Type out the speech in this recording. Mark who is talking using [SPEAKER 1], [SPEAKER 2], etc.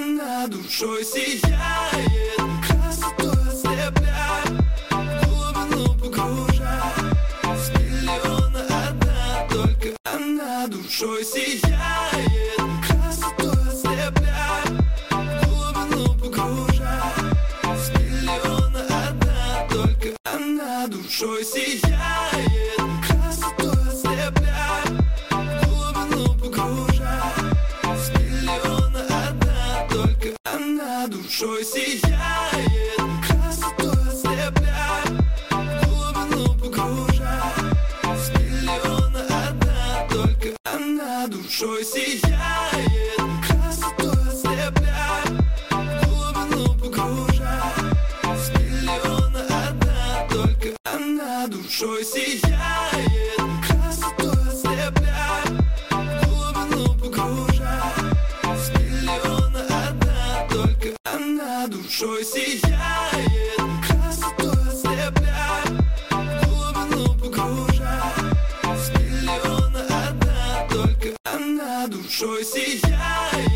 [SPEAKER 1] она душой сияет, красотой ослепляет, в глубину погружает. С миллиона одна только она душой сияет, красотой ослепляет, в глубину погружает. С миллиона одна только она душой сияет, красотой ослепляет, в глубину погружает. С миллиона одна только она душой сияет, красотой ослепляет, в глубину погружает. С миллиона одна только она душой сияет, красотой ослепляет, в глубину погружает. С миллиона одна только она душой сияет, красотой ослепляет, в глубину погружает. С миллиона одна только она душой сияет, красотой ослепляет, в глубину погружает. С миллиона одна только она душой сияет.